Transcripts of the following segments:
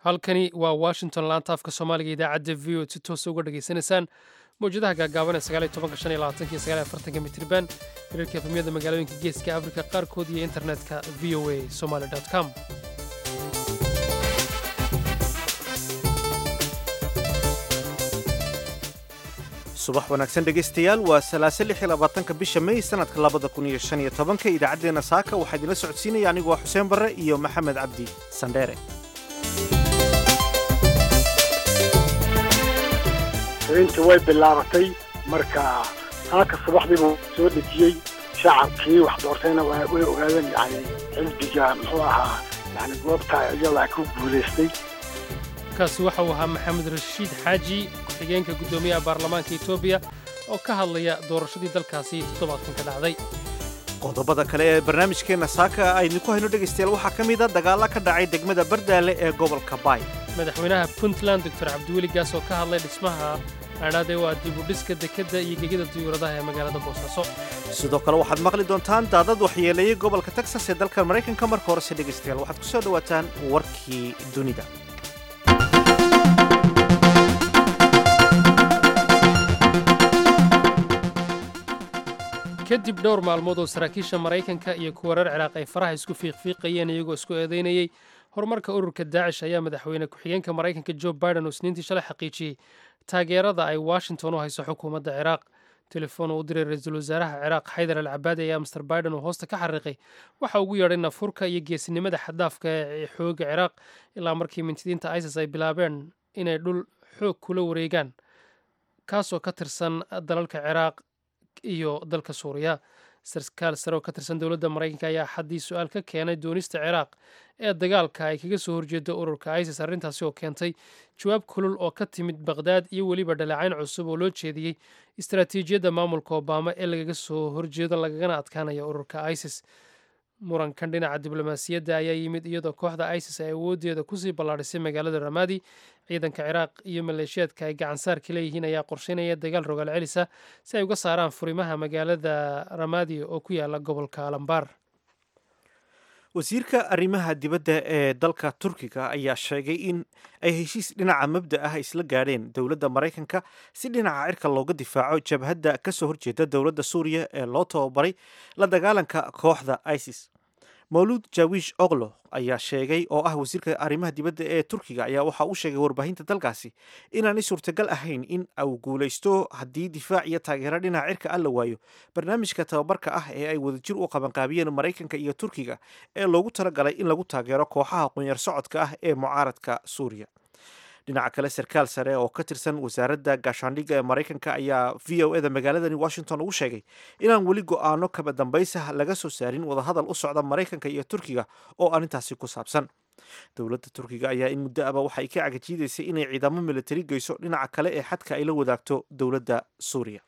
halkani waa washington laanta afka soomaaliga idaacadda v o si toosa uga dhegaysanaysaan mawjadaha gaagaaban ee mitirban hirarka efemyada magaalooyinka geeska afrika qaarkood iyo internetka v o a somaly com subax wanaagsan dhegaystayaal waa salaaso bisha may sanadka idaacaddeena saaka waxaa idinla socodsiinaya anigu waa xuseen barre iyo maxamed cabdi sandheere intii way bilaabatay marka saaka subaxdiibu soo dejiyey shacabkii wax doortayna way ogaadeen yani xisbiga muxuu ahaa yani goobta iyada ku guulaystay kaasi waxa uu ahaa maxamed rashiid xaaji ku-xigeenka guddoomiyaha baarlamaanka etoobiya oo ka hadlaya doorashadii dalkaasi toddobaadkan ka dhacday qodobada kale ee barnaamijkeenna saaka aydinku hayno dhegaystayaal waxaa ka mid a dagaalla ka dhacay degmada bardaale ee gobolka baay madaxweynaha puntland doctor cabdiweli gaas oo ka hadlay dhismaha adhaadee waa dibudhiska dekedda iyo gegida diyuuradaha ee magaalada boosaaso sidoo kale waxaad maqli doontaan daadad waxyeeleeyey gobolka texas ee dalka maraykanka marka horese dhegaystayaal waxaad ku soo dhowaataan warkii dunida kadib dhowr maalmood oo saraakiisha maraykanka iyo kuwa reer ciraaq ay faraha isku fiiqfiiqayeen iyagoo isku eedaynayey horumarka ururka daacish ayaa madaxweyne ku-xigeenka maraykanka jo biden oo isniintii shalay xaqiijiyey taageerada ay washington u hayso xukuumadda ciraaq telefoon uu u diray ra-iisul wasaaraha ciraaq xaydar al cabaadi ayaa master biden uu hoosta ka xariiqay waxa ugu yeedhay nafurka iyo geesinimada xaddaafka ee xooga ciraaq ilaa markii mintidiinta isis ay bilaabeen inay dhul xoog kula wareegaan kaasoo ka tirsan dalalka ciraaq iyo dalka suuriya sarkaal sare oo ka tirsan dowladda maraykanka ayaa xaddii su-aal ka keenay doonista ciraaq ee dagaalka ay kaga soo horjeedo ururka isis arrintaasi oo keentay jawaab kulul oo ka timid baqhdaad iyo weliba dhaleecayn cusub oo loo jeediyey istaraatiijiyadda maamulka obama ee lagaga soo horjeedo lagagana adkaanaya ururka isis murankan dhinaca diblomaasiyadda ayaa yimid iyadoo kooxda isis ay awooddeeda kusii ballaadhisay magaalada ramadi ciidanka ciraaq iyo maleeshiyaadka ay gacansaarka leeyihiin ayaa qorsheynaya dagaal rogaal celisa si ay uga saaraan furimaha magaalada ramadi oo ku yaala gobolka alambar wasiirka arrimaha dibadda ee dalka turkiga ayaa sheegay in ay heshiis dhinaca mabda ah isla gaadheen dowladda maraykanka si dhinaca cirka looga difaaco jabhadda ka soo horjeeda dowladda suuriya ee loo tababaray la dagaalanka kooxda isis mawluud jawish oklo ayaa sheegay oo ah wasiirka arrimaha dibadda ee turkiga ayaa waxa uu sheegay warbaahinta dalkaasi inaanay suurtagal ahayn in uu guulaysto haddii difaac iyo taageero dhinaca cirka ah la waayo barnaamijka tababarka ah ee ay wadajir u qabanqaabiyeen maraykanka iyo turkiga ee loogu talagalay in lagu taageero kooxaha qunyar socodka ah ee mucaaradka suuriya dhinaca kale sarkaal sare oo ka tirsan wasaaradda gaashaandhigga ee maraykanka ayaa v o eda magaaladani washington ugu sheegay inaan weli go'aano kaba dambaysa laga soo saarin wadahadal u socda maraykanka iyo turkiga oo arrintaasi ku saabsan dowladda turkiga ayaa in muddo aba waxay ka cagajiidaysay inay ciidamo militari geyso dhinaca kale ee xadka ay la wadaagto dowladda suuriya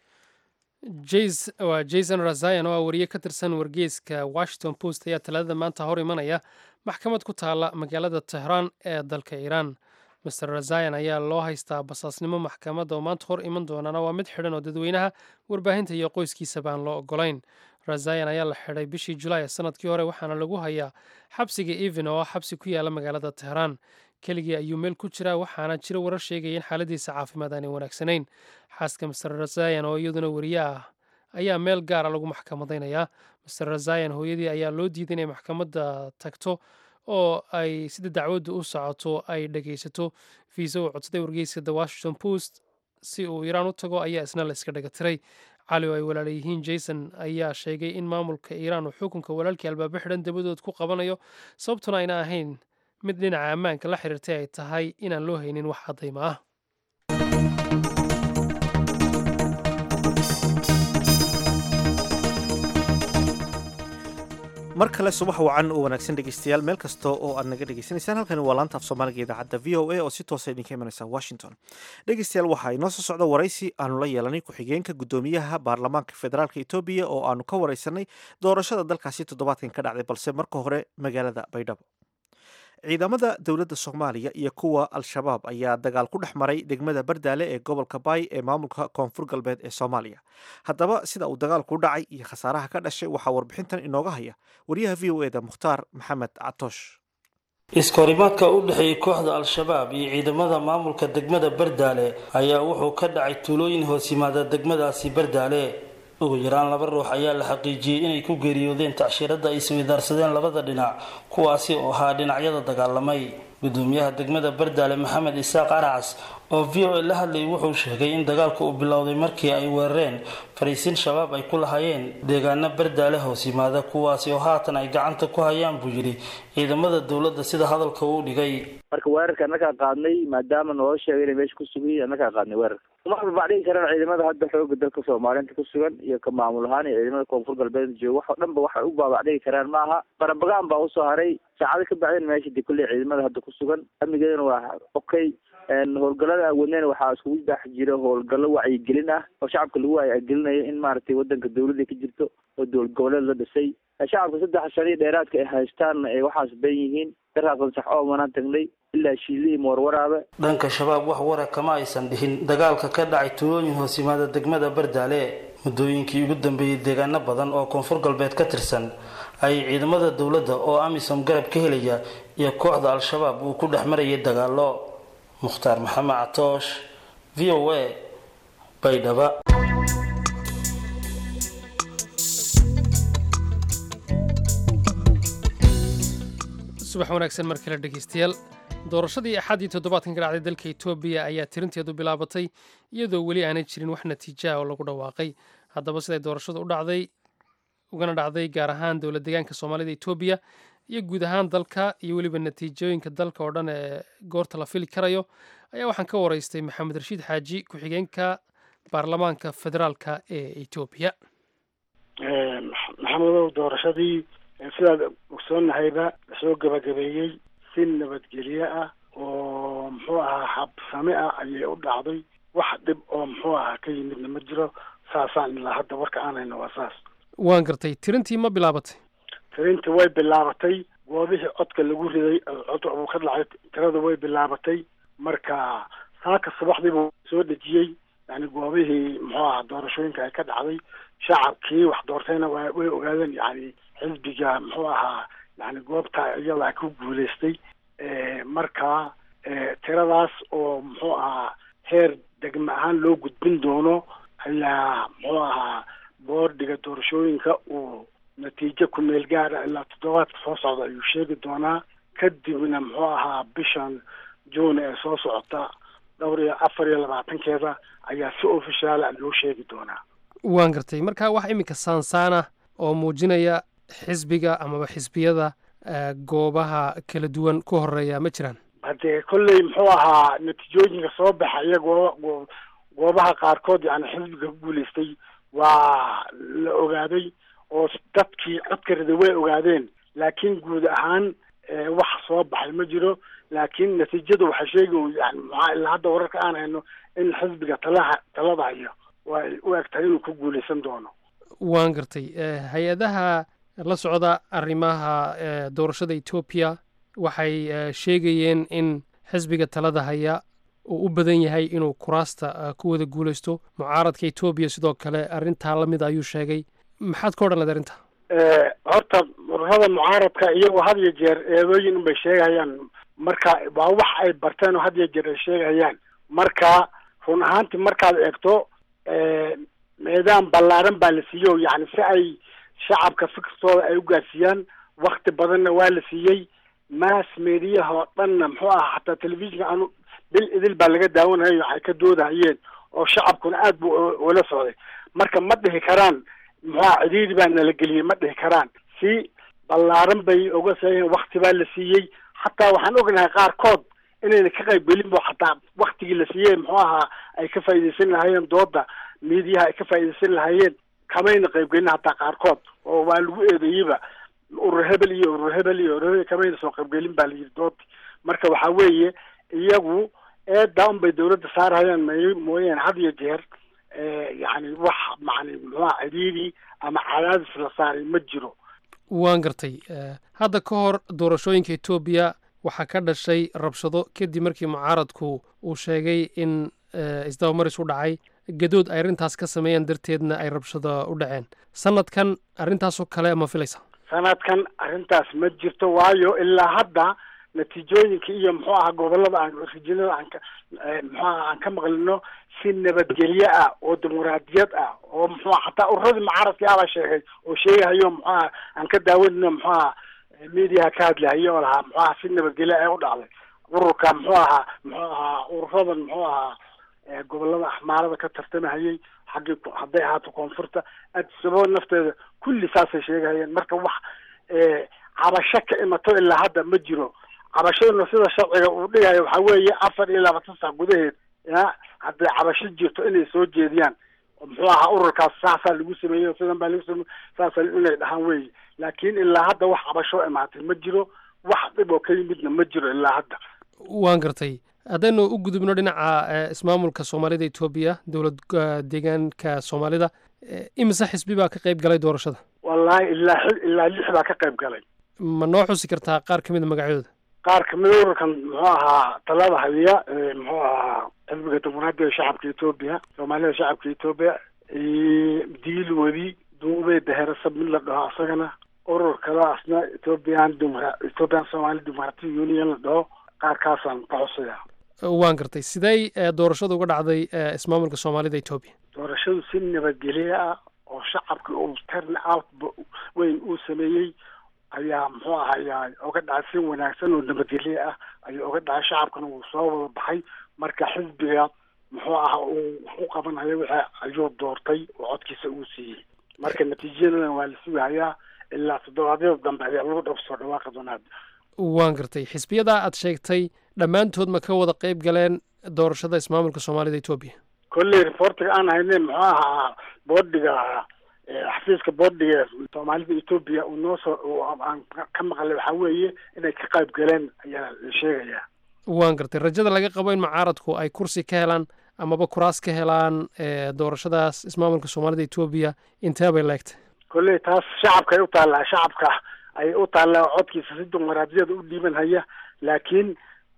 jason razayan oo ah wariye ka tirsan wargeyska washington post ayaa talaadada maanta hor imanaya maxkamad ku taala magaalada tehraan ee dalka iiraan master razayan ayaa loo haystaa basaasnimo maxkamadda oo maanta hor iman doonana waa mid xidhan oo dadweynaha warbaahinta iyo qoyskiisa baan loo ogolayn razayan ayaa la xidhay bishii julaay ee sanadkii hore waxaana lagu hayaa xabsiga even oo ah xabsi ku yaala magaalada tehraan keligii ayuu meel ku jiraa waxaana jira warar sheegaya in xaaladiisa caafimaad aanay wanaagsanayn xaaska master razayan oo iyaduna wariye ah ayaa meel gaara lagu maxkamadaynayaa master razayan hooyadii ayaa loo diiday inay maxkamadda tagto oo ay sida dacwaddu u socoto ay dhagaysato fiisa uu codsaday wargeyska the washington post si uu iiraan u tago ayaa isna la iska dhaga tiray cali oo ay walaalayihiin jason ayaa sheegay in maamulka iiraan uu xukunka walaalkii albaabo xidhan dabadood ku qabanayo sababtuna ayna ahayn mid dhinaca ammaanka la xiriirtay ay tahay inaan loo haynin wax caddayma ah mar kale subax wacan oo wanaagsan dhegaystayaal meel kasta oo aad naga dhegaysanaysaan halkani waa laanta af soomaaliga idaacadda v o a oo si toosa idinka imanaysa washington dhegaystayaal waxaa inoo soo socda waraysi aanu la yeelanay ku-xigeenka guddoomiyaha baarlamaanka federaalka etoobiya oo aanu ka waraysanay doorashada dalkaasi toddobaadkan ka dhacday balse marka hore magaalada baydhabo ciidamada dowladda soomaaliya iyo kuwa al-shabaab ayaa dagaal ku dhex maray degmada bardaale ee gobolka baay ee maamulka koonfur galbeed ee soomaaliya haddaba sida uu dagaalku u dhacay iyo khasaaraha ka dhashay waxaa warbixintan inooga haya wariyaha v o eda mukhtaar maxamed catoosh iskahorimaadka u dhexeeyay kooxda al-shabaab iyo ciidamada maamulka degmada Bardaale ayaa wuxuu ka dhacay tuulooyin hoos yimaada degmadaasi Bardaale. ugu yaraan 2 ruux ayaa la xaqiijiyay inay ku geeriyoodeen tacshirada ay isweydaarsadeen labada dhinac, kuwaasi oo ahaa dhinacyada dagaalamay. gudoomiyaha degmada Bardaale Maxamed Isaaq Aracas oo VOA la hadlay wuxuu sheegay in dagaalku uu bilowday markii ay weerareen fariisin shabaab ay ku lahaayeen deegaano Bardaale hoos yimaada, kuwaasi oo haatan ay gacanta ku hayaan buu yiri ciidamada dawladda sida hadalka uu dhigay. marka weerarka annaga qaadnay maadaama noo sheegay inay meesha ku sugan annaga qaadnay weerar uma bacdin karaan ciidamada hadda xoogga dalka Soomaaliyeed ku sugan iyo ka maamul ahaan ciidamada koonfur galbeed jooga wax dhanba waxa u baabacday karaan maaha barabagaan baa u soo haray saacado ka bacdin meesha kulli ciidamada hadda ku sugan amnigeena waa okay howlgallada wadneen waxaa isku dhex jira howlgallo wacyigelin ah oo shacabka lagu wacyigelinayo in maaragtay wadanka dawladda ka jirto oo dowlad goboleed la dhisay shacabka 3 sano dheeraadka ay haystaan ay waxaas been yihiin daraaqan sax oo manaan tagnay ilaa shiilii moorwaraabe. dhanka shabaab wax wara kama aysan dhihin dagaalka ka dhacay tuulooyin hoos yimaada degmada Bardaale. muddooyinkii ugu dambeeyay deegaano badan oo koonfur galbeed ka tirsan ay ciidamada dawladda oo amisom garab ka helaya iyo kooxda al-shabaab uu ku dhaxmarayay dagaalo. Mukhtaar Maxamed Catoosh, VOA, Baydhabo. subax wanaagsan mar kale dhegeystayaal. doorashadii axadii toddobaadkan ka dhacday dalka Itoobiya ayaa tirinteedu bilaabatay iyadoo weli aanay jirin wax natiijo ah oo lagu dhawaaqay. haddaba siday doorashadu ugana dhacday gaar ahaan dowlad deegaanka Soomaalida Itoobiya iyo guud ahaan dalka iyo weliba natiijooyinka dalka oo dhan ee goorta la fili karayo ayaa waxaan ka waraystay Maxamed Rashiid Xaaji ku-xigeenka baarlamaanka federaalka ee Itoobiya. maxamedow doorashadii sidaad ogsoonahyba soo gabagabeeyey si nabadgelyo ah oo muxuu ahaa habsame ah ayay u dhacday wax dhib oo muxuu ahaa ka yimidna ma jiro saasaan ilaa hadda warka aan hayno waa saas. waan gartay tirintii ma bilaabatay? tirintii way bilaabatay goobihii codka lagu riday cod uu ka dhacay tirada way bilaabatay marka saaka subaxdiiba soo dhejiyey yani goobihii muxuu ahaa doorashooyinka ay ka dhacday shacabkii wax doortayna way ogaadeen yani xisbiga muxuu ahaa yani goobta iyada ku guuleystay marka tiradaas oo muxuu ahaa heer degmo ahaan loo gudbin doono ayaa muxuu ahaa boordiga doorashooyinka uu natiijo ku meel gaara ilaa 7 soo socda ayuu sheegi doonaa kadibna muxuu ahaa bishan June ee soo socota 24 ayaa si official ah loo sheegi doonaa. waan gartay marka wax imika saansaana oo muujinaya xisbiga ama xisbiyada goobaha kala duwan ku horeeya ma jiraan? hadee kulley muxuu ahaa natiijooyinka soo baxaya goobaha qaarkood yani xisbiga ku guuleystay waa la ogaaday oo dadkii codka riday way ogaadeen laakiin guud ahaan wax soo baxay ma jiro laakiin natiijadu waxay sheegayaan yani ilaa hadda wararka aan hayno in xisbiga talada hayo way u egtahay inuu ku guuleysan doono. waan gartay hay-adaha la socda arrimaha doorashada Itoobiya waxay sheegayeen in xisbiga talada haya uu u badan yahay inuu kuraasta ku wada guuleysto. mucaaradka Itoobiya sidoo kale arrintaa la mid ayuu sheegay. maxaad ka odhan lahayd arrinta? horta ururada mucaaradka iyagoo had iyo jeer eedooyin unbay sheegayaan marka waa wax ay barteen oo had iyo jeer ay sheegayaan marka run ahaantii markaad eegto meedaan ballaaran baa la siiyey yani si ay shacabka fikirtooda ay u gaarsiiyaan wakti badanna waa la siiyey mass mediaha oo dhanna muxuu ahaa xataa telefishinka anu bil idil baa laga daawanayo waxay ka doodahayeen oo shacabkuna aad buu ula socday marka ma dhihi karaan muxuu cidhiidhi baa nala geliyey ma dhihi karaan si ballaaran bay uga saayeen wakti baa la siiyey xataa waxaan ognahay qaarkood inayna ka qaybgelin bo xataa waktigii la siiyey muxuu ahaa ay ka faa'iidaysan lahaayeen dooda miidiyaha ay ka faa'iidaysan lahaayeen kamayna qaybgelin hataa qaarkood oo waa lagu eedeeyeyba urur hebel iyo urur hebel iyo urur kamayna soo qaybgelin baa layidhi doodti marka waxaa weeye iyagu eedda unbay dawladda saarhayaan mooyaane had iyo jeer yani wax macni muxuuha cidhiidhi ama cadaadis la saaray ma jiro. waan gartay hadda ka hor doorashooyinka Itoobiya waxaa ka dhashay rabshado kadib markii mucaaradku uu sheegay in isdabamaris u dhacay gadood ay arrintaas ka sameeyeen darteedna ay rabshado u dhaceen. sanadkan arrintaasoo kale ma filaysa? sanadkan arrintaas ma jirto waayo ilaa hadda natiijooyinka iyo muxuu ahaa gobolada aan rijinada aan ka muxuu ahaa aan ka maqlino si nabadgelyo ah oo dimuqraadiyad ah oo muxuu xataa ururadii mucaaradkii abaa sheegay oo sheegahayo muxuu ahaa aan ka daawanino muxuu ahaa media ka hadlahayo oo lahaa muxuu ahaa si nabadgelyo ay u dhacday ururka muxuu ahaa ururadan muxuu ahaa gobolada axmaarada ka tartamahayay xaggii hadday ahaato koonfurta adsabo nafteeda kulli saasay sheegahayeen marka wax cabasho ka imato ilaa hadda ma jiro cabashaduna sida sharciga uu dhigayo waxaa weeye 24 saac gudaheed ya hadday cabasho jirto inay soo jeediyaan muxuu ahaa ururkaas saasaa lagu sameeyey sidan baa lagu sameeyey saasa inay dhahaan weeye laakiin ilaa hadda wax cabasho imaatay ma jiro wax dhib oo ka yimidna ma jiro ilaa hadda waan gartay haddaynu u gudubno dhinaca ismaamulka soomaalida etoobiya dowlad deegaanka soomaalida imise xisbi baa ka qayb galay doorashada wallahi ilaa 6 baa ka qayb galay ma noo xusi kartaa qaar ka mid a magacyadooda qaar kamid ururkan muxuu ahaa talada hadiya muxuu ahaa xisbiga dimuqraadiga shacabka etoobiya soomaalida shacabka etoobiya diil wadi duubay daherasab mid la dhaho asagana urur kale asna ethiopian somali democratic union la dhaho qaarkaasaan ka xusaya waan gartay sidee doorashadu uga dhacday ismaamulka soomaalida etoobiya doorashadu si nabadgelyo ah oo shacabka uu turn out weyn uu sameeyey ayaa muxuu ahaa uga dhacay si wanaagsan oo nabadgelyo ah ayuu uga dhacay shacabkana wuu soo wada baxay marka xisbiga muxuu ahaa uu u qabanayo wixii ayuu doortay oo codkiisa uu siiyey marka natiijadana waa la sugayaa ilaa 7 dambe ayaa lagu dhaf soo dhawaaqi doonaa waan gartay xisbiyada aad sheegtay dhammaantood ma ka wada qayb galeen doorashada ismaamulka soomaalida etoobiya kolley reportiga aan haynay muxuu ahaa boodhiga xafiiska boodhiga soomaalida etoobiya uu noo soo aan ka maqlay waxaa weeye inay ka qayb galeen ayaa la sheegayaa waan gartay rajada laga qabo in mucaaradku ay kursi ka helaan amaba kuraas ka helaan doorashadaas ismaamulka soomaalida etoobiya intee bay leegtay kolley taas shacabka ay u taallaa shacabka ay u taallaa codkiisa si dimuqraadiyada u dhiiban haya laakiin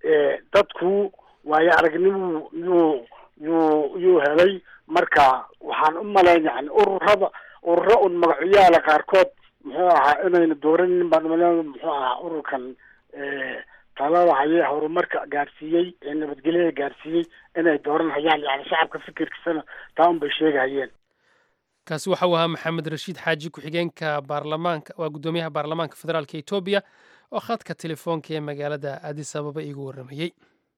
dadku waayo aragnimo yuu helay marka waxaan u malayn yani ururo un magacyaala qaarkood muxuu ahaa inayna dooranin baan umaleyn muxuu ahaa ururkan talada hayee horumarka gaarsiiyey ee nabadgelyada gaarsiiyey inay dooran hayaan yani shacabka fikirkiisana taa un bay sheegahayeen kaasi waxa uu ahaa maxamed rashiid xaaji ku-xigeenka baarlamaanka waa guddoomiyaha baarlamaanka federaalka etoobiya oo khadka telefoonka ee magaalada addis ababa iigu warramayey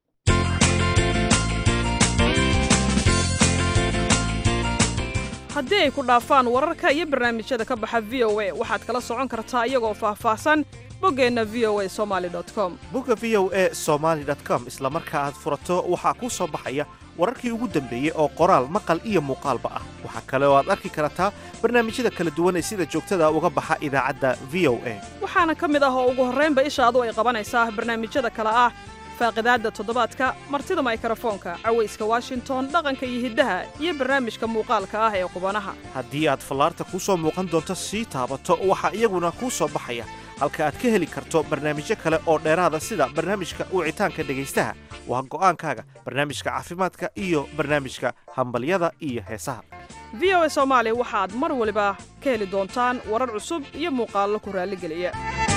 haddii ay ku dhaafaan wararka iyo barnaamijyada ka baxa v o a waxaad kala socon kartaa iyagoo faahfaahsan boggeenna v o a somaali.com bogga v o a somaali.com isla marka aad furato waxaa kuu soo baxaya wararkii ugu dambeeyey oo qoraal maqal iyo muuqaalba ah waxaa kale oo aad arki kartaa barnaamijyada kala duwan ee sida joogtada uga baxa idaacadda v o a waxaana ka mid ah oo ugu horraynba ishaadu ay qabanaysaa barnaamijyada kale ah faaqidaadda toddobaadka martida mikrofoonka cawayska washington dhaqanka iyo hiddaha iyo barnaamijka muuqaalka ah ee qubanaha haddii aad fallaarta kuu soo muuqan doonto sii taabato waxaa iyaguna kuu soo baxaya halka aad ka heli karto barnaamijyo kale oo dheeraada sida barnaamijka wicitaanka dhegaystaha waa go'aankaaga barnaamijka caafimaadka iyo barnaamijka hambalyada iyo heesaha v o a soomaali waxaad mar waliba ka heli doontaan warar cusub iyo muuqaallo ku raalligeliya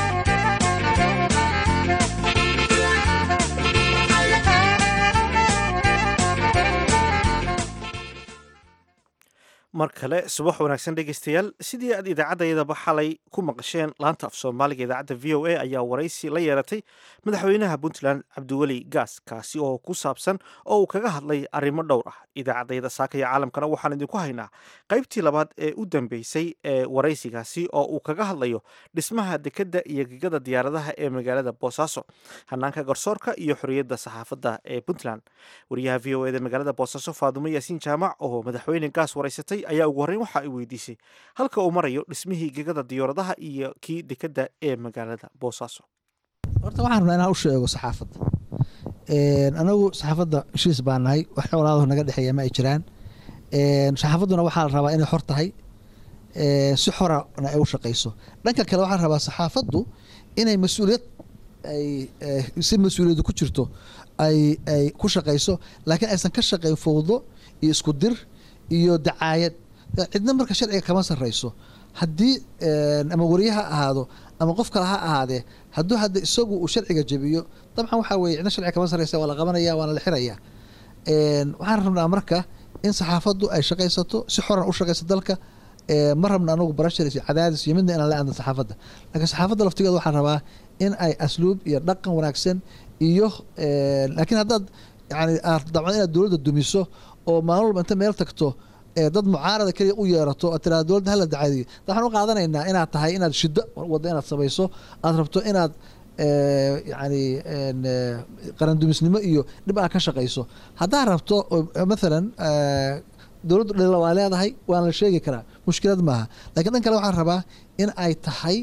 mar kale subax wanaagsan dhegaystayaal sidii aad idaacaddayadaba xalay ku maqasheen laanta af soomaaliga idaacadda v o a ayaa waraysi la yeelatay madaxweynaha puntland cabdiweli gaas kaasi oo ku saabsan oo uu kaga hadlay arrimo dhowr ah idaacaddayada saaka iyo caalamkana waxaan idinku haynaa qaybtii labaad ee u dambeysay ee waraysigaasi oo uu kaga hadlayo dhismaha dekedda iyo gegada diyaaradaha ee magaalada boosaaso hanaanka garsoorka iyo xorriyadda saxaafadda ee puntland wariyaha v o eda magaalada boosaaso faadumo yaasiin jaamac oo madaxweyne gaas waraysatay ayaa ugu horreyn waxa ay weydiisay halka uu marayo dhismihii gegada diyaaradaha iyo kii dekedda ee magaalada boosaaso horta waxaan rabnaa inaan u sheego saxaafadda anagu saxaafadda heshiis baan nahay wax walaalaho naga dhexeeya ma ay jiraan saxaafadduna waxaa la rabaa inay xor tahay si xorana ay u shaqayso dhanka kale waxaan rabaa saxaafaddu inay mas-uuliyad ay si mas-uuliyaddu ku jirto ay ku shaqayso laakiin aysan ka shaqayn fowdo iyo isku dir iyo dacaayad cidna marka sharciga kama sarrayso haddii ama wariye ha ahaado ama qof kale ha ahaadee hadduu hadda isagu uu sharciga jebiyo dabcan waxaa weeye cidna sharciga kama sarreysa waa la qabanaya waana la xirayaa waxaan rabnaa marka in saxaafaddu ay shaqaysato si xoran u shaqaysa dalka ma rabna anagu barashar iyo cadaadis iyo midna inaan la aadno saxaafadda laakiin saxaafadda laftigeeda waxaan rabaa in ay asluub iyo dhaqan wanaagsan iyo laakiin haddaad yani aad dabcan inaad dowladda dumiso oo maalin walba inta meel tagto dad mucaarada keliya u yeerato oo tiraa dowladda hala dacaadiyo waxaan u qaadanaynaa inaad tahay inaad shiddo wadda inaad samayso aad rabto inaad yani qarandumisnimo iyo dhib aad ka shaqayso haddaad rabto mathalan dowladdu dhaliila waa leedahay waana la sheegi karaa mushkilad maaha lakiin dhan kale waxaan rabaa in ay tahay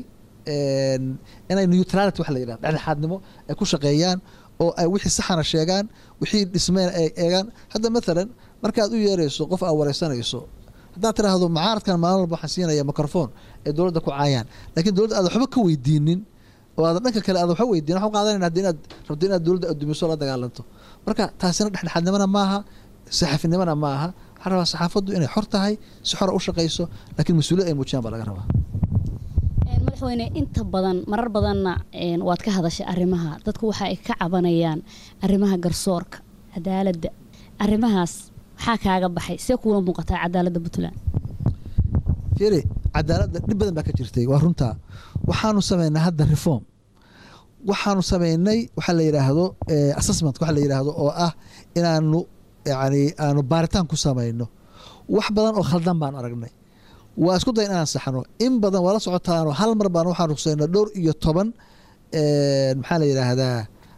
inay neutrality wax la yidhahdo dhexdhexaadnimo ay ku shaqeeyaan oo ay wixii saxana sheegaan wixii dhismeen ay eegaan hadda mathalan markaad u yeerayso qof aad wareysanayso haddaad tiraahdo mucaaradkan maalin walba waxaan siinaya microphone ee dowladda ku caayaan laakiin dowladda aad waxba ka weydiinin oo aad dhanka kale aad waxba weydiinin waxaan qaadanayna haddii inaad rabto inaad dowladda adumiso la dagaalanto marka taasina dhexdhexaadnimona maaha saxafinimona maaha waxaan rabaa saxaafaddu inay xor tahay si xora u shaqayso laakiin mas-uuliyad ay muujiyaan baa laga rabaa madaxweyne inta badan marar badanna waad ka hadashay arrimaha dadku waxa ay ka cabanayaan arrimaha garsoorka cadaaladda arrimahaas waxaa kaaga baxay see kuula muuqataa cadaaladda puntland fiiri cadaaladda dhib badan baa ka jirtay waa runtaa waxaanu samaynay hadda reform waxaanu samaynay waxaa la yidhaahdo assessment waxa la yidhaahdo oo ah inaanu yani aanu baaritaan ku samayno wax badan oo khaldan baan aragnay waa isku day inaan saxno in badan waa la socotaano hal mar baan waxaan rugsayna dhowr iyo 10 maxaa la yidhaahdaa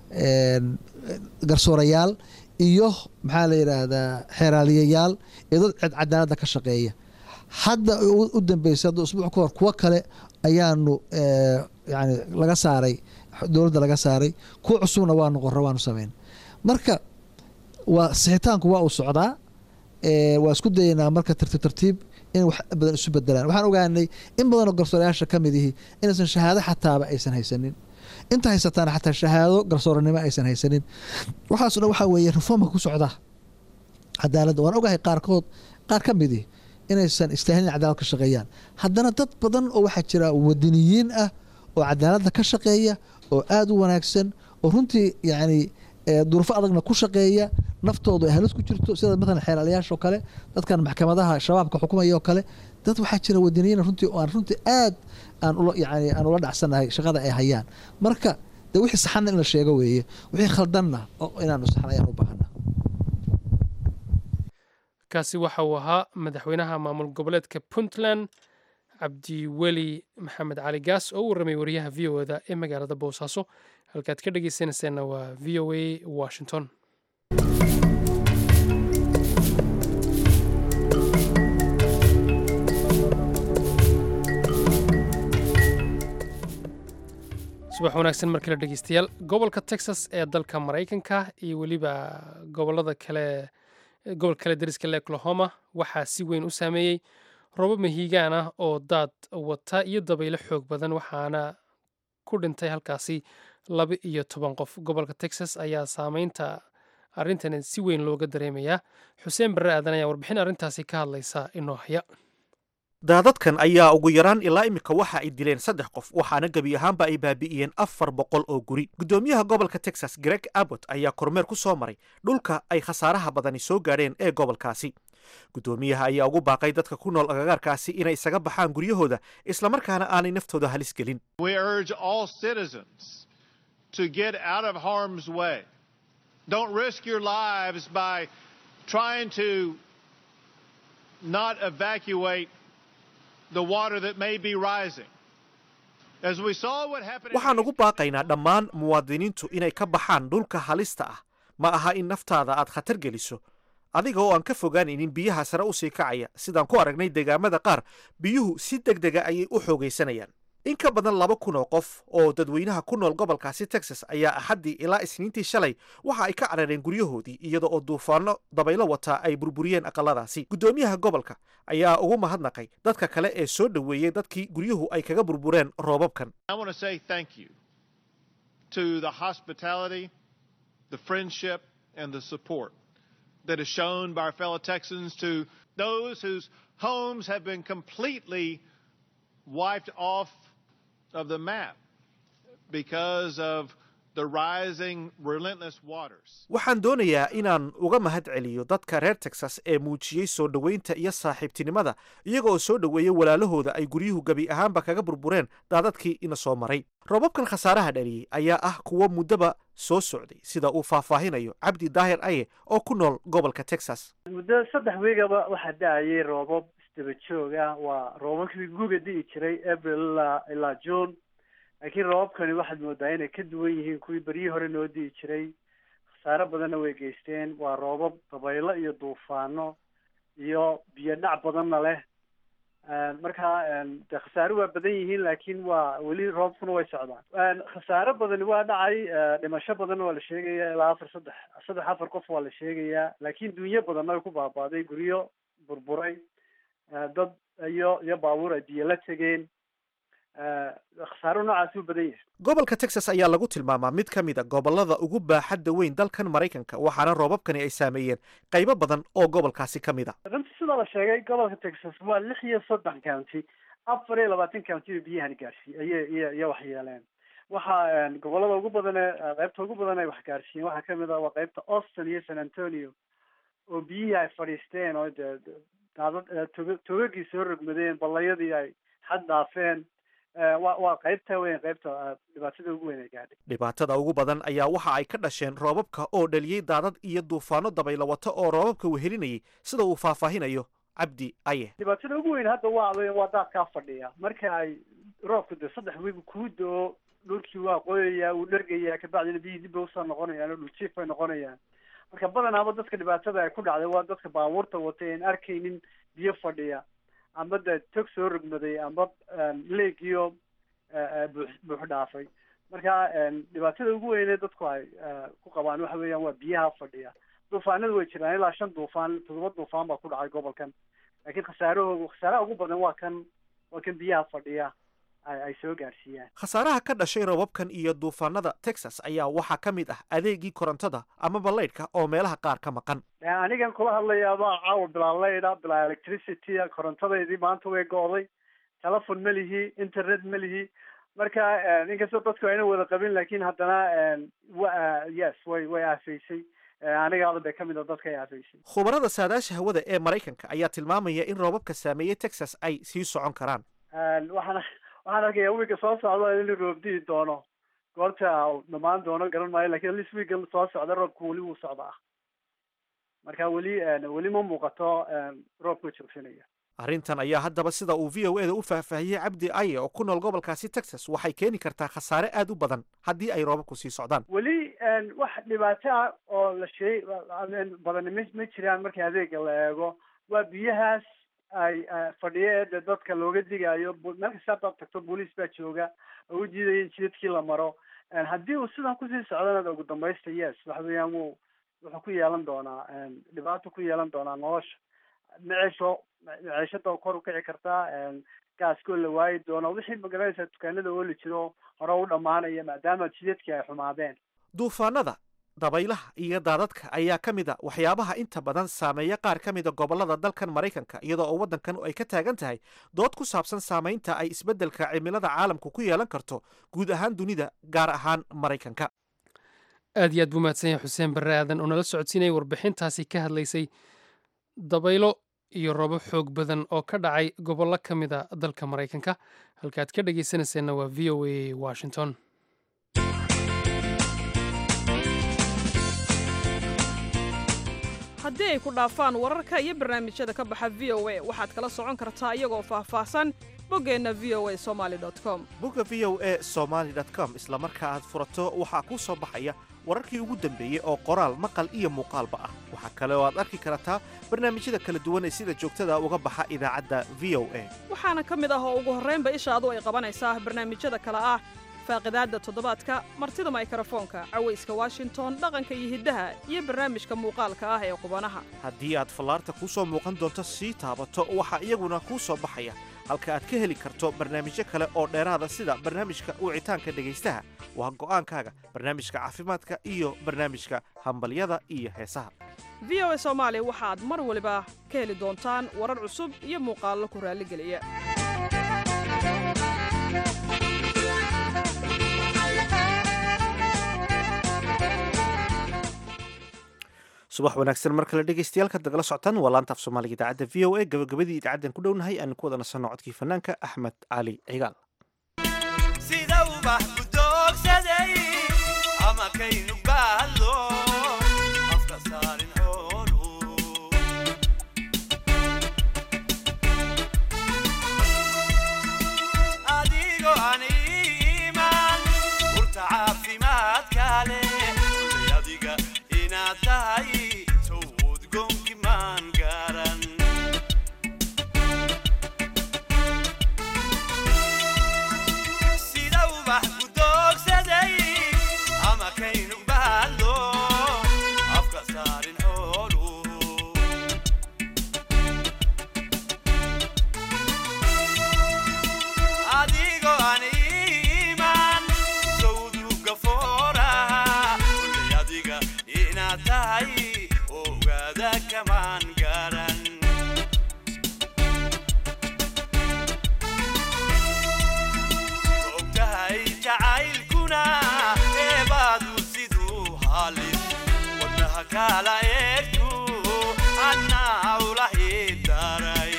garsoorayaal iyo maxaa la yidhaahdaa xeeraaliyayaal iyo dad cadaaladda ka shaqeeya hadda u dambeysay hadda usbuuc ka hor kuwo kale ayaanu yani laga saaray dowladda laga saaray kuwa cusubna waanu qorra waanu samayn marka waa sixitaanku waa uu socdaa waa isku dayaynaa marka tartiib in wax badan isu bedelaan waxaan ogaanay in badan oo garsoorayaasha ka mid ihi inaysan shahaado xataaba aysan haysanin inta haysataan xataa shahaado garsooranimo aysan haysanin waxaas dhan waxaa weeye reformka ku socda cadaaladda waan ogahay qaar ka mid ihi inaysan istaahilin cadaalad ka shaqeeyaan haddana dad badan oo waxaa jira wadaniyiin ah oo cadaaladda ka shaqeeya oo aada u wanaagsan oo runtii yani duruufo adagna ku shaqeeya naftoodu ay halis ku jirto sida matalan xeeraalayaasha oo kale dadkan maxkamadaha shabaabka xukumaya oo kale dad waxaa jira wadaniyiin runtii oo aan runtii aad aan ula dhacsanahay shaqada ay hayaan marka dee wixii saxanna in la sheego weeye wixii khaldanna inaanu saxna ayaan u baahana kaasi waxa uu ahaa madaxweynaha maamul goboleedka puntland cabdiweli maxamed cali gaas oo u warramay wariyaha v o da ee magaalada boosaaso halkaad ka dhegeysanayseena waa v o a washington subax wanaagsan mar kale dhegeystayaal gobolka texas ee dalka maraykanka iyo weliba gobolada kale gobol kale dariska le oklahoma waxaa si weyn u saameeyey robo mahiigaan ah oo daad wata iyo dabaylo xoog badan waxaana ku dhintay halkaasi 12 qof gobolka texas ayaa saameynta arrintan si weyn looga dareemayaa xuseen barre aadan ayaa warbixin arrintaasi ka hadlaysa inoo haya daadadkan ayaa ugu yaraan ilaa imika waxa ay dileen 3 qof waxaana gebi ahaanba ay baabi'iyeen 400 oo guri gudoomiyaha gobolka Texas Greg Abbott ayaa kormeer ku soo maray dhulka ay khasaaraha badani soo gaareen ee gobolkaasi gudoomiyaha ayaa ugu baaqay dadka ku nool agagaarkaasi inay isaga baxaan guryahooda isla markaana aanay naftooda halis gelin We urge all citizens to get out of harm's way. Don't risk your lives by trying to not evacuate the water that may be rising. As we saw what happened waxaan ugu baaqaynaa dhammaan muwaadiniintu inay ka baxaan dhulka halista ah ma aha in naftaada aad khatar geliso adiga oo aan ka fogaanaynin biyaha sare u sii kacaya sidaan ku aragnay deegaamada qaar biyuhu si degdega ayay u xoogaysanayaan in ka badan 2,000 oo qof oo dadweynaha ku nool gobolkaasi Texas ayaa axadii ilaa isniintii shalay waxa ay ka carareen guryahoodii iyada oo duufaano dabaylo wata ay burburiyeen aqaladaasi gudoomiyaha gobolka ayaa ugu mahadnaqay dadka kale ee soo dhaweeyay dadkii guryuhu ay kaga burbureen roobabkan I want to say thank you to the hospitality, the friendship and the support that is shown by our fellow Texans to those whose homes have been completely wiped off of the map because of the rising relentless waters. waxaan doonayaa inaan uga mahad celiyo dadka reer Texas ee muujiyey soo dhoweynta iyo saaxiibtinimada iyagoo soo dhoweeyay walaalahooda ay guryuhu gabi ahaanba kaga burbureen daadadkii ina soo maray. roobabkan khasaaraha dhaliyey ayaa ah kuwa muddaba soo socday sida uu faahfaahinayo Cabdi Daahir Aye oo ku nool gobolka Texas. muddo 3 weegaba waxaa dhacayay roobab isdaba joog ah waa roobabkii guga dhici jiray April ilaa June laakiin roobabkani waxaad moodaa inay ka duwan yihiin kuwii beryihii hore noo di'i jiray khasaare badanna way geysteen waa roobab dabaylo iyo duufaano iyo biyo dhac badanna leh marka de khasaare waa badan yihiin laakiin waa weli roobkuna way socdaan khasaare badani waa dhacay dhimasho badanna waa la sheegaya ilaa afar qof waa la sheegayaa laakiin dunyo badanna way ku baabaaday guryo burburay dad iyo baabuur ay biyo la tegeen khasaaro noocaas u badan yahay. gobolka Texas ayaa lagu tilmaamaa mid ka mid ah gobolada ugu baaxadda weyn dalkan Mareykanka waxaana roobabkani ay saameeyeen qaybo badan oo gobolkaasi ka mid ah. runtii sida la sheegay gobolka Texas waa 36 county 24 county biyahan gaarsiiyay ayay wax yeeleen waxa gobolada ugu badan qaybta ugu badan ay wax gaarsiiyeen waxa ka mid ah waa qaybta Austin iyo San Antonio oo biyaha ay fadhiisteen oo togagii soo rogmadeen ballayadii ay xad dhaafeen waa qaybta weyn qaybta dhibaatada ugu weyn ay gaadhay. dhibaatada ugu badan ayaa waxa ay ka dhasheen roobabka oo dhaliyey daadad iyo duufaano dabaylo wata oo roobabka wehelinayay sida uu faahfaahinayo Cabdi Aye. dhibaatada ugu weyn hadda waa daadkaa fadhiya marka ay roobku de 3 weeg ku doo dhulkii waa qoyaya uu dhergaya ka bacdina biyo dib u soo noqonayaan oo dhuljiif ay noqonayaan marka badanaaba dadka dhibaatada ay ku dhacday waa dadka baabuurta wata aan arkaynin biyo fadhiya amba de tog soo rogmaday amba leegiyo buux dhaafay marka dhibaatada ugu weyn ee dadku ay ku qabaan waxa weeyaan waa biyaha fadhiya duufaanadu way jiraan ilaa 5 duufaan 7 duufaan baa ku dhacay gobolkan laakiin khasaaraha ugu badan waa kan biyaha fadhiya ay soo gaarsiiyaan. khasaaraha ka dhashay roobabkan iyo duufaanada Texas ayaa waxaa ka mid ah adeegii korontada ama balaydhka oo meelaha qaar ka maqan. anigan kula hadlayaa baa caawa bilaa laydha bilaa electricity korontadeedii maanta way go'day telephone ma lihi internet ma lihi marka inkastoo dadku ayna wada qabin laakiin haddana yes way aafaysay anigaada bay ka mid ah dadka ay aafaysay. khubarada saadaasha hawada ee Mareykanka ayaa tilmaamaya in roobabka saameeyay Texas ay sii socon karaan. waxaan arkayaa wiilka soo socda inuu roob di'i doono goorta dhamaan doono garan maayo laakiin this week soo socda roobku weli wuu socdaa marka weli ma muuqato roobku joogsanaya. arrintan ayaa haddaba sida uu VOA-da u faahfaahiyey Cabdi Aye oo ku nool gobolkaasi Texas waxay keeni kartaa khasaare aad u badan haddii ay roobabku sii socdaan. weli wax dhibaato ah oo la sheegay badan ma jiraan marka adeega la eego waa biyahaas ay fadhiya ee dadka looga digayo meel kasta aad tagto booliis baa jooga oo u diidaya in jidadkii la maro haddii uu sidan kusii socdana ugu dambaysta yes waxa weeyaan wuxuu ku yeelan doonaa dhibaato ku yeelan doonaa nolosha maciishada kor u kici kartaa gaaskoo la waayi doono wixii magaranaysa dukaanada oo la jiro hore u dhammaanaya maadaama jidadkii ay xumaadeen. duufaanada dabaylaha iyo daadadka ayaa ka mid a waxyaabaha inta badan saameeya qaar ka mid a gobolada dalkan Mareykanka iyadoo oo waddankan ay ka taagan tahay dood ku saabsan saameynta ay isbeddelka cimilada caalamku ku yeelan karto guud ahaan dunida gaar ahaan Mareykanka. aad iyo aad buu mahadsan yahay xuseen barre aadan oo nala socodsiinayay warbixintaasi ka hadlaysay dabaylo iyo roobab xoog badan oo ka dhacay gobollo ka mid a dalka Mareykanka halkaad ka dhagaysanayseena waa VOA Washington. haddii ay ku dhaafaan wararka iyo barnaamijyada ka baxa VOA waxaad kala socon kartaa iyagoo faahfaahsan boggeenna voasomali.com. bogga voasomali.com isla marka aad furato waxaa kuu soo baxaya wararkii ugu dambeeyey oo qoraal maqal iyo muuqaalba ah waxaa kale oo aad arki kartaa barnaamijyada kala duwan ee sida joogtada uga baxa idaacadda VOA. waxaana ka mid ah oo ugu horraynba ishaadu ay qabanaysaa barnaamijyada kale ah faaqidaadda toddobaadka martida mikrofoonka cawayska Washington dhaqanka iyo hiddaha iyo barnaamijka muuqaalka ah ee qubanaha. haddii aad fallaarta kuu soo muuqan doonto sii taabato waxaa iyaguna kuu soo baxaya halka aad ka heli karto barnaamijyo kale oo dheeraada sida barnaamijka wicitaanka dhegaystaha waa go'aankaaga barnaamijka caafimaadka iyo barnaamijka hambalyada iyo heesaha. VOA Soomaali waxaad mar waliba ka heli doontaan warar cusub iyo muuqaallo ku raaligeliya. subax wanaagsan mar kale dhegeystayaal ka dagala socotaan waa laanta af soomaaliga idaacadda v o a gabagabadii idaacaddan ku dhownahay aanu ku wada nasanno codkii fanaanka axmed cali cigaal sida ubax ku doogsaday ama kaynu baadlo afka saarin xoolu adigoo aan iimaan urta caafimaadka leh adiga inaad tahay sawudgoonki maan garan sida ubax ku doogsaday ama kaynu baadlo afka saarin xoolu adigoo aan iimaan sawduga fooraha adiga inaad tahay ogaada kamaan garan ogtahay jacaylkuna eebaadu siduu halis wadnaha kala eegtu annaa ula hidaray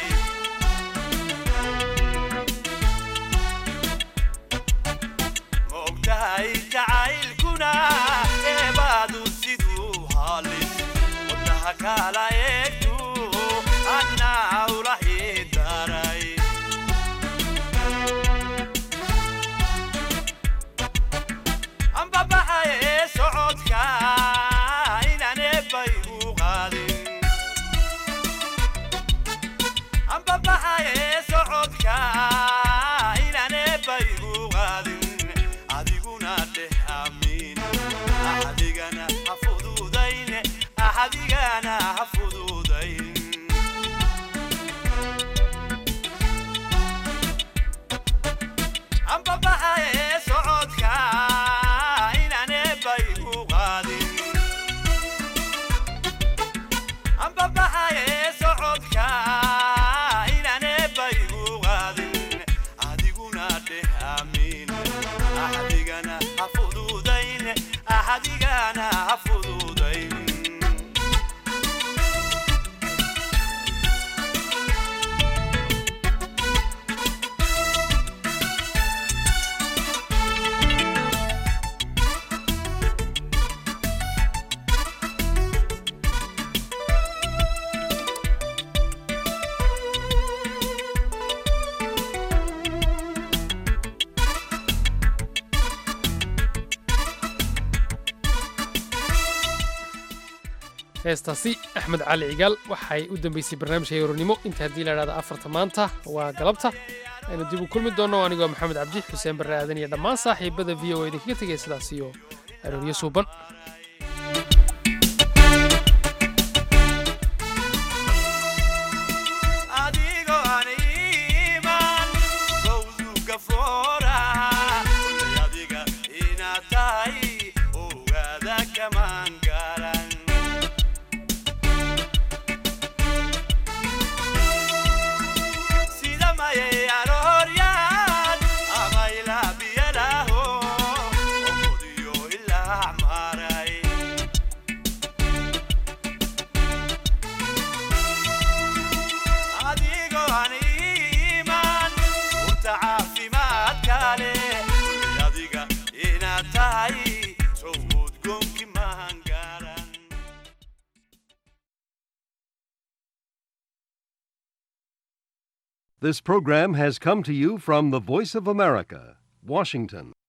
ogtahay jacaylkuna eebaadu siduu halis wadnaha kala eegtu annaa ula hidaray ambabaxaye socodka inaan eebbay u qaadin ambabaxaye socodka inaan eebbay u qaadin adiguna dheh amiin adigana ha fududayn adigana ha fududayn ambabaxaye socodka inaan eebbay u qaadin ambabaxaye socodka inaan eebbay u qaadin adiguna dheh amiin adigana ha fududayn adigana ha fududayn heestaasi axmed cali cigaal waxay u dambeysay barnaamijka yoronimo inta haddii la idhahda afarta maanta waa galabta aynu dib u kulmi doonno anigoo maxamed cabdi xuseen barre aadan iyo dhammaan saaxiibada v o a idinkaga tegaya sidaas iyo arooryo suuban adigoo aan iimaan sawduga fooraha adiga inaad tahay ogaada kamaan garan sida mayay arooryaan ama ilaa biyalaho oodiyo ilaa maray adigoo aan iimaan urta caafimaadka leh adiga inaad tahay sawudgoonki maan garan This program has come to you from the Voice of America, Washington.